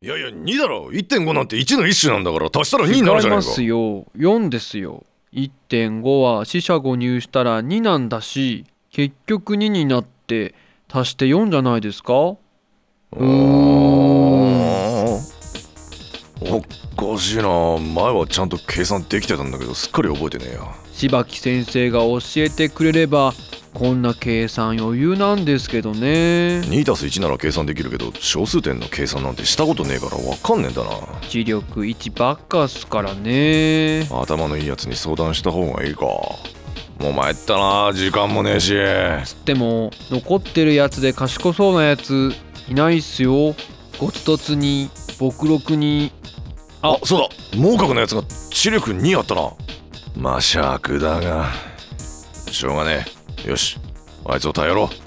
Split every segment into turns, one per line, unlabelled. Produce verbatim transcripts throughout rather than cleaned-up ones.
いやいやにだろ。 いってんご なんていちの一種なんだから足したらにになるじゃないか。
違いますよ、よんですよ。 いってんご は四捨五入したらになんだし、結局にになって足してよんじゃないですか。うーん
おかしいな。前はちゃんと計算できてたんだけどすっかり覚えてねえや。
柴木先生が教えてくれればこんな計算余裕なんですけどね。
にたすいち なら計算できるけど小数点の計算なんてしたことねえからわかんねえんだな。
知力いちばっかっすからね。
頭のいいやつに相談した方がいいか。もう参ったな、時間もねえし。
つっても残ってるやつで賢そうなやついないっすよ。ゴツトツに僕録に。
あ、そうだ、猛角のやつが知力にあったな。まあしゃくだがしょうがねえ。よし、あいつを頼ろう。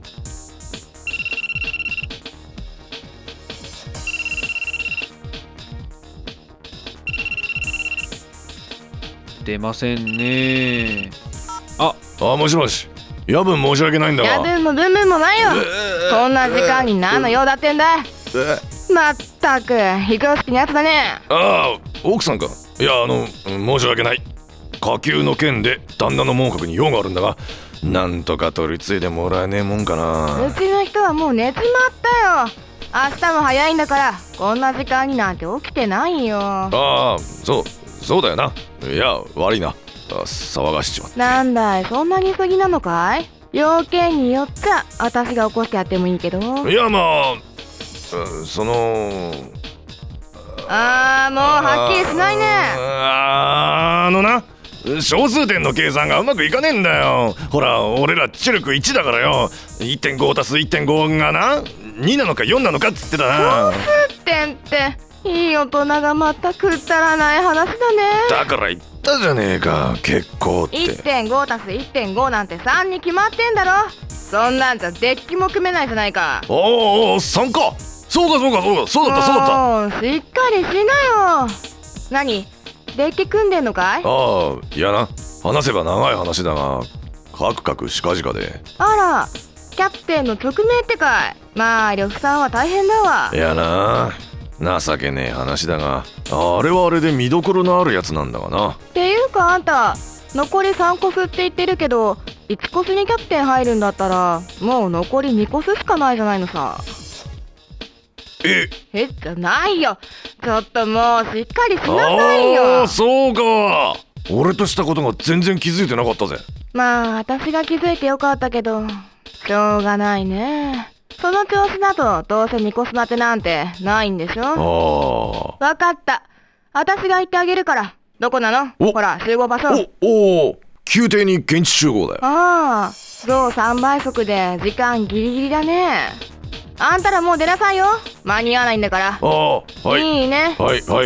出ませんね。あ
あ、もしもし。夜分申し訳ないんだが。
夜分も分分もないよ。こんな時間に何の用だってんだ。まったく非常識なやつだね。
ああ、奥さんか。いや、あの申し訳ない。火急の件で旦那の猛角に用があるんだが、なんとか取り継いでもらえねえもんかな。
うちの人はもう寝ちまったよ。明日も早いんだからこんな時間になんて起きてないよ。
ああ、そうそうだよな。いや、悪いな、騒がしちまって。
なんだい、そんなに過ぎなのかい。要件によっちゃ私が起こしてやってもいいけど。
いや、まあその
あーもうはっきりしないね。
あ, あのな、小数点の計算がうまくいかねえんだよ。ほら、俺ら知力いちだからよ。 いってんご 足す いってんご がなになのかよんなのかっつってたな。
小数点っていい大人がまたくったらない話だね。
だから言ったじゃねえか、結構って。
いってんご 足す いってんご なんてさんに決まってんだろ。そんなんじゃデッキも組めないじゃないか。
おーおー、さんか。そうかそうかそうか、そうだったそうだった。
もうしっかりしなよ。何、デッキ組んでんのかい。
ああ、いやな、話せば長い話だがカクカクしかじかで。
あら、キャプテンの直命ってかい。まあ呂布さんは大変だわ。
いやな、情けねえ話だが、あれはあれで見どころのあるやつなんだがな。
っていうかあんた残りさんコスって言ってるけど、いちコスにキャプテン入るんだったらもう残りにコスしかないじゃないのさ。
え
えじゃないよ。ちょっともうしっかりしなさいよ。
ああ、そうか。俺としたことが全然気づいてなかったぜ。
まあ私が気づいてよかったけどしょうがないね。その調子だとどうせにコスなてなんてないんでしょ。
ああ、
わかった、私が言ってあげるから。どこなの。
お
ほら集合場所。
おお、宮廷に現地集合だよ。
ああ、ゾウさんばい速で時間ギリギリだね。あんたらもう出なさいよ、間に合わないんだから。
ああ、はい
いいね。
はいはい。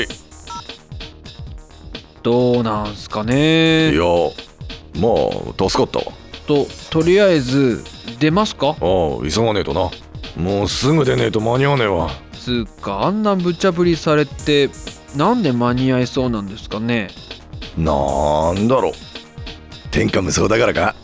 どうなんすかね。
いや、まあ助かったわ。
ととりあえず出ますか。
ああ、急がねえとな。もうすぐ出ねえと間に合わねえわ。
つうかあんな無茶ぶりされてなんで間に合いそうなんですかね。
なんだろう、天下無双だからか。